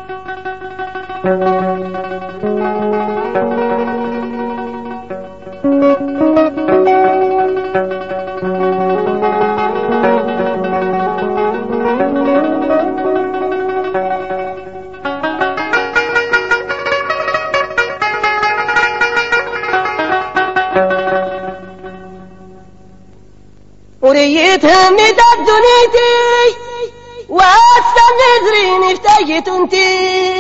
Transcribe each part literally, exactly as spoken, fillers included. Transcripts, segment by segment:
وريتهم ندب دنيتي واستنى زريني فتايت انتي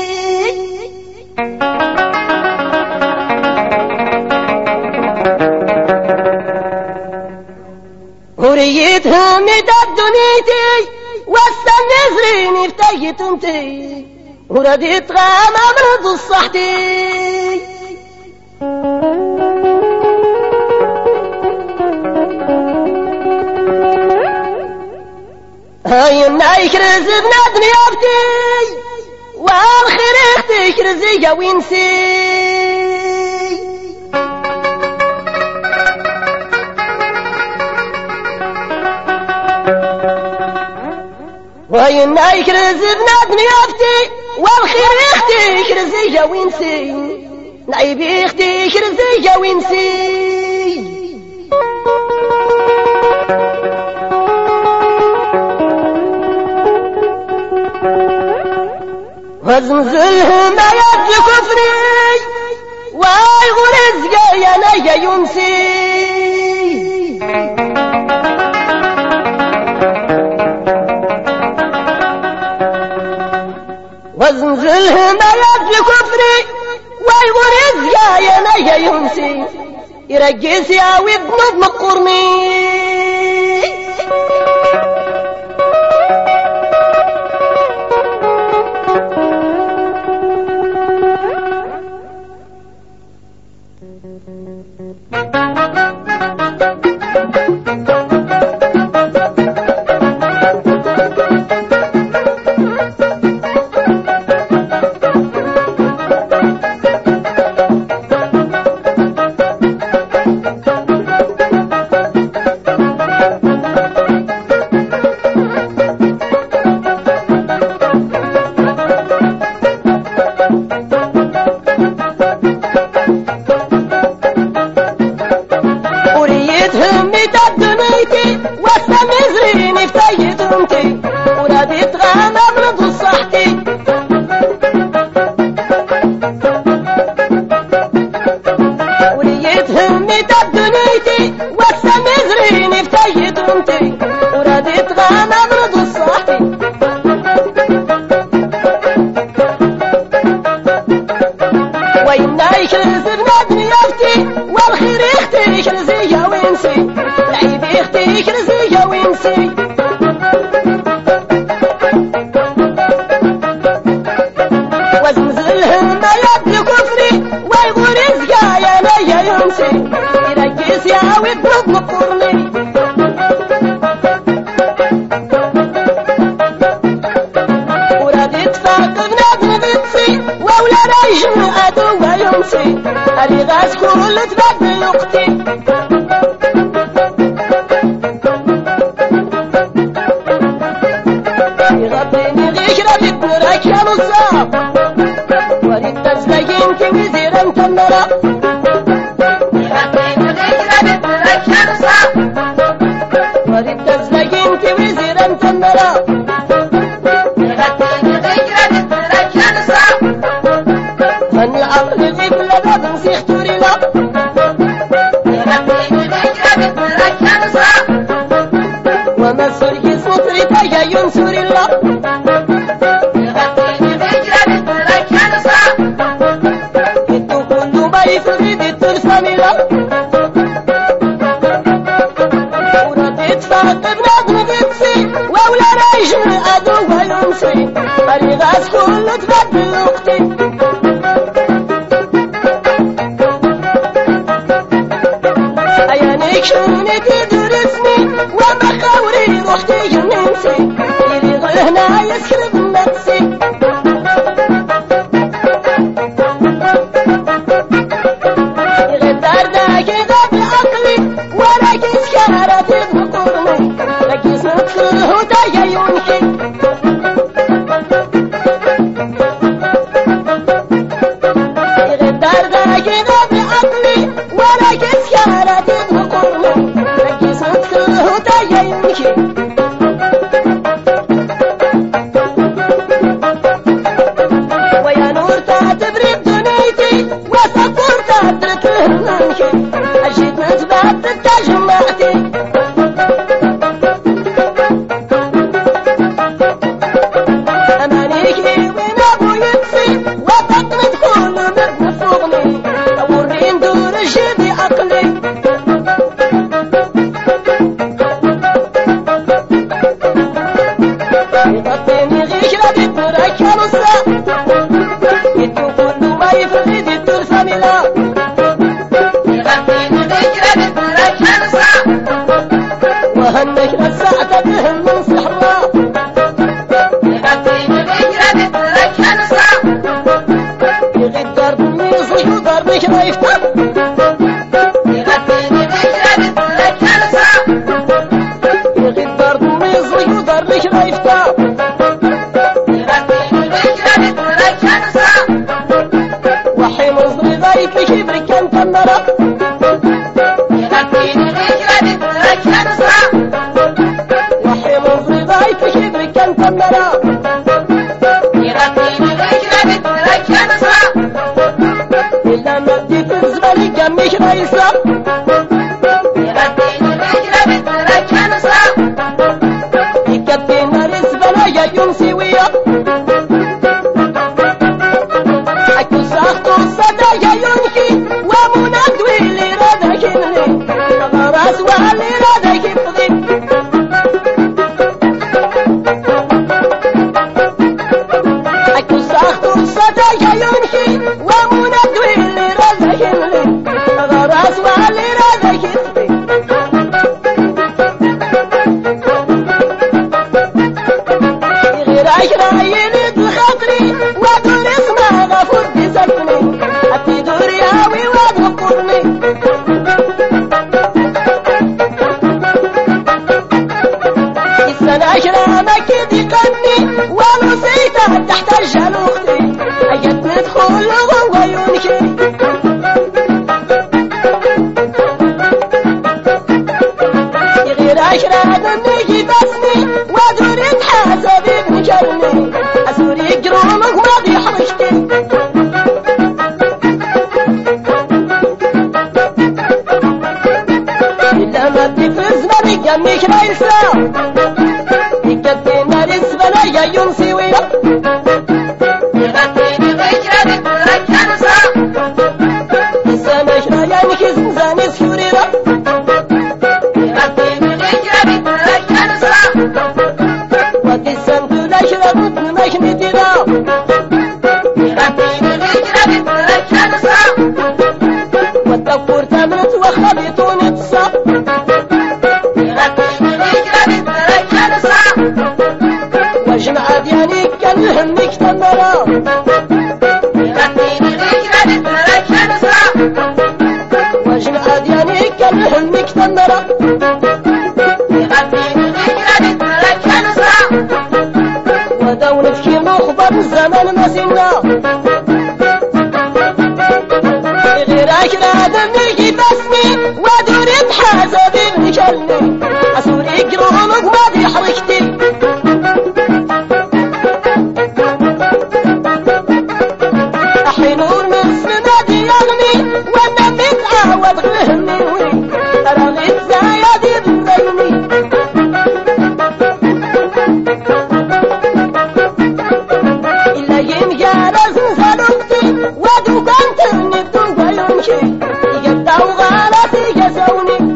وريتهم ندب دنيتي واستنى زريني فتايت انتي ورديت غام امرض الصحتي هاي النايك رزق نادني ابتي والخير اختك رزيقه وينسي هاي النايك رزق نادني ابتي والخير اختك رزيقه وينسي نعيبي اختك رزيقه وينسي وزنزلهم ما يبدي كفري ويغور الزقايا نايا يمسي وزنزلهم ما يبدي كفري ويغور الزقايا نايا يمسي يرقص يا ودن بمقرني مزريني فتايت انتي وراديت غام امرض صحتي وليت همي دنيتي واسا مزريني فتايت انتي وراديت غام امرض صحتي وينايك رزقنا دنيافتي والخير اختيك رزيها وينسي العيب اختيك رزيها وينسي وزنزلهم ما يبني كفري ويقول رزقا يا ليا ينسي يرقص يا ود مقرني ورادت فاقدنا بنغطي وولا رايجن ادوها ينسي الغاز كل تبدل اختي يغطيني غيشرة بتنراك يا نصاب وريد تزلقين كوزير انت النرا يغطيني غيشرة بتنراك يا نصاب وريد تزلقين كوزير انت النرا يغطيني غيشرة بتنراك يا نصاب هن العقل في كل باب نسيخ تورينا يغطيني غيشرة بتنراك يا نصاب وما سوري صوتري تايا ينسور الله يغطيني غيشرة بتنراك يا نصاب انتو كنتو ما يفرد الترسان الله وردت فاقد نظر بيتسي وولا رايجن ادوها ينسي الغاز كل تبدل اختي عيانيك شوني تدرسني وما خوري روحتي ينسي يلي غلهنا يسكرب نفسي يغدار داك يغاب عقلي ولا كسكارة تبقرني لكي صدق الهدى ينحي السا يدو كل ما يفرد الدور ساملا يغطي الذكرى بالدرج خمسة وهنك الساعة تهم من سحرة يغطي الذكرى بالدرج خمسة يغيد ضرب الميصي وضربك ما يفتح يغطي الذكرى بالدرج خمسة يغيد ضرب الميصي وضربك ما يفتح يغطي الذكرى بالدرج خمسة وحين مصري ضايف كبرك كان تمرة يغطي الذكرى بالدرج خمسة وحين مصري ضايف كبرك كان تمرة يغطي الذكرى بالدرج خمسة إلا ما بدي في الزبالي جميش رئيسة يغطي الذكرى بالدرج خمسة يكبي نار الزبالة يا ينسوية أكو ساخت الصدى يا ينكي ومنادوي اللي رادك اللي غراس وعلي رادك يفضي أكو ساخت الصدى يا ينكي ومنادوي اللي رادك اللي غراس وعلي رادك يفضي غير عشرة يلد الخطري ودور اسمه غفور بسفني حتى دور ياوي وادقرني السنة عشرة مكي قني ونسيته تحت الجل اختي اجت ندخل غنغ ينشي غير عشرة نميجي بسني ودور يتحاسب ابن كرني اسوري يجرونك ما بيحرشتي إلا ما بتفز ما بيجميش رئيسا يكدي نار الزبالة يا ينسوية يغطي الذكرى بالدرج خمسة السنة شرايانك زنزان سوريرة يغطي الذكرى بالدرج خمسة ودي السنة لا شربت مش نديرة يغطي الذكرى بالدرج خمسة والدفور تمرت وخبيطوني تصاب يغطي الذكرى بالدرج خمسة وجمع دياني كان همك تمرة يغطي الذكرى بالدرج خمسة وجمع دياني كان همك تمرة يغطي الذكرى بالدرج خمسة ودون في مخبر الزمن مسنا غير عشرة دمي بسني ودور يتحاسب ابن كلني اسوري يجرونك ما بيحركتي حينور من سنادي يغني وانا متعود غلهني وي رغيت زايد بزيني إلا ينجال زنزان اختي ودو كنت نبدو ويمشي يقدعو غالتي جسوني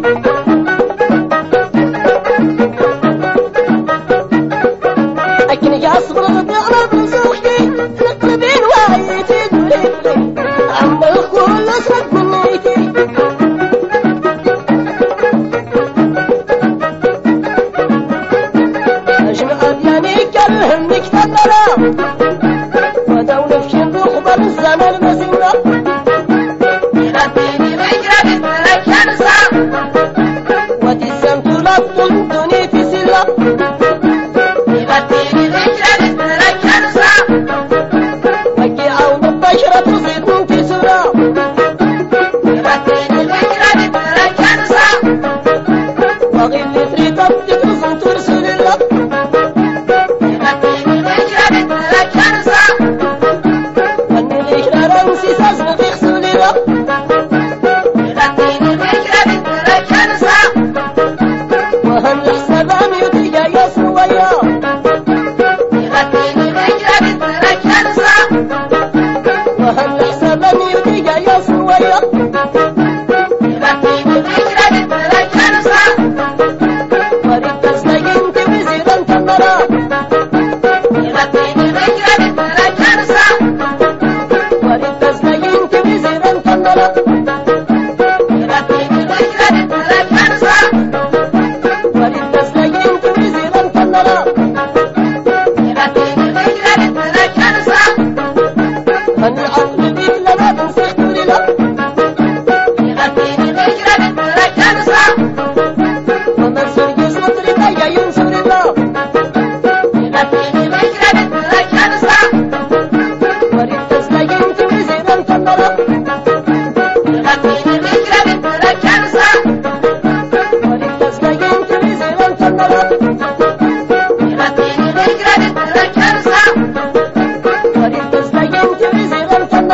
أكن يصبر بقلب نسوختي نقلبين وايتي دوليتي عم الكل صد منيتي أجمع دياني كالهمك تدرى ودولة في بخبر الزمن مسنا يغطي الذكرى بالدرج خمسة ودي السمت لطل دوني في سلة يغطي الذكرى بالدرج خمسة وكي عون البشرة تصيد من كسرة يغطي الذكرى بالدرج خمسة وغير اللي تريد تدرس ترسل الله يغطي الذكرى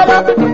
الصلاة